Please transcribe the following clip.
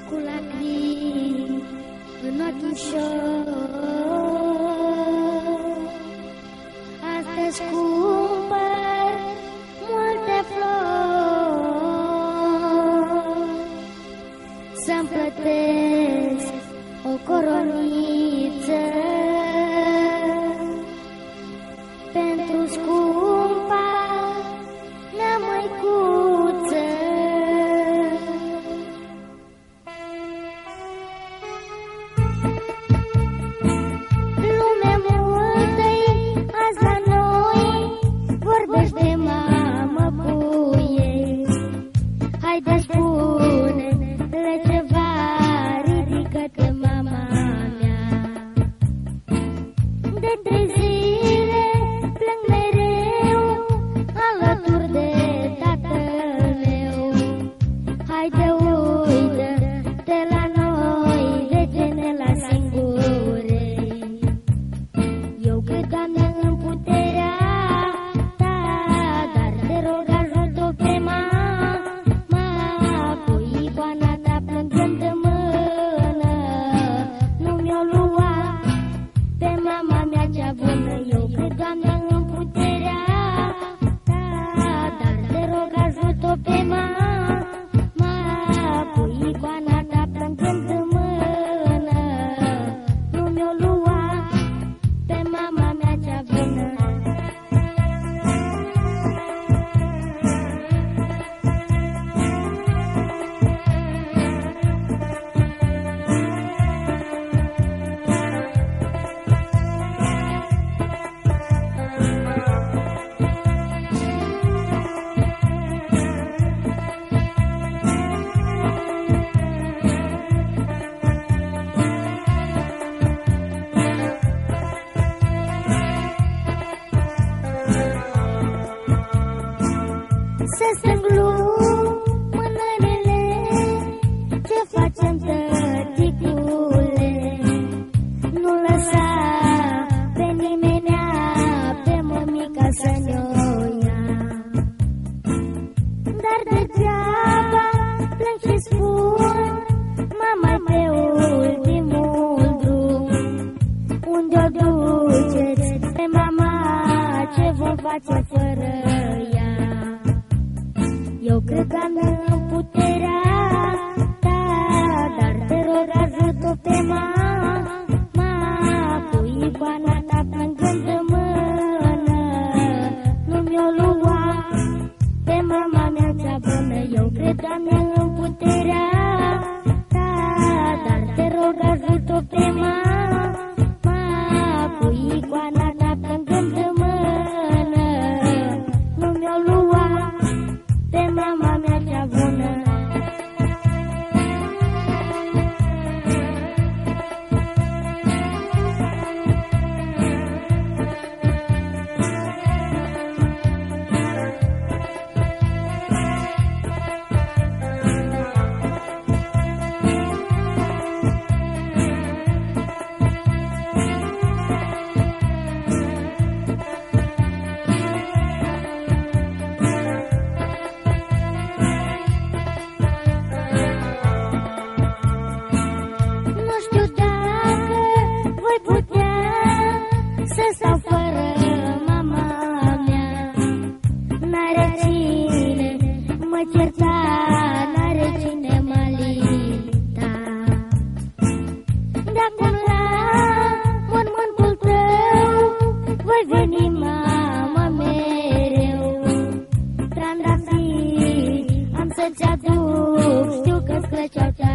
cu lacrimi în ochișor. Astăzi cumpăr multe flori să-mi plătesc o coroniță pentru scumpa mea măicuță. Lume multă-i azi la noi, vorbești de mamă puiei. Haide spune-le ceva, ridică-te mama mea. De 3 zile plâng mereu alături de tatăl meu. Haide uită-te la noi, de ce ne lași singure? Eu cred, Doamne, în puterea ta, dar te rog ajută-o pe mama cu icoana ta plângând în mână. Nu mi-o lua pe mama mea cea bună. Eu cred, Doamne, în puterea ta, dar te rog ajută-o pe mama cu icoana ta plângând în mână. Nu mi-o lua pe mama mea cea bună. Să strâng lumânările, ce facem, tăticule? Nu lăsa pe nimenea, pe mămica să ne-o ia. Dar degeaba plâng și spun, mama-i pe ultimul drum. Unde-o duceți pe mama, ce vom face fără ea? Eu cred, Doamne, în puterea ta, dar te rog ajută-o pe mama cu icoana ta plângând în mână. Nu mi-o lua pe mama mea cea bună. Eu cred, Doamne, în puterea ta, dar te rog ajută-o pe mama cu icoana ta plângând în mână. Nu mi-o lua pe mama mea cea bună. Nu știu dacă voi putea să stau fără mama mea. N-are cine mă certa, n-are cine mă lipta. De-acum la mormântul tău voi veni, mama, mereu. Trandafiri am să-ți aduc, știu că-ți plăceau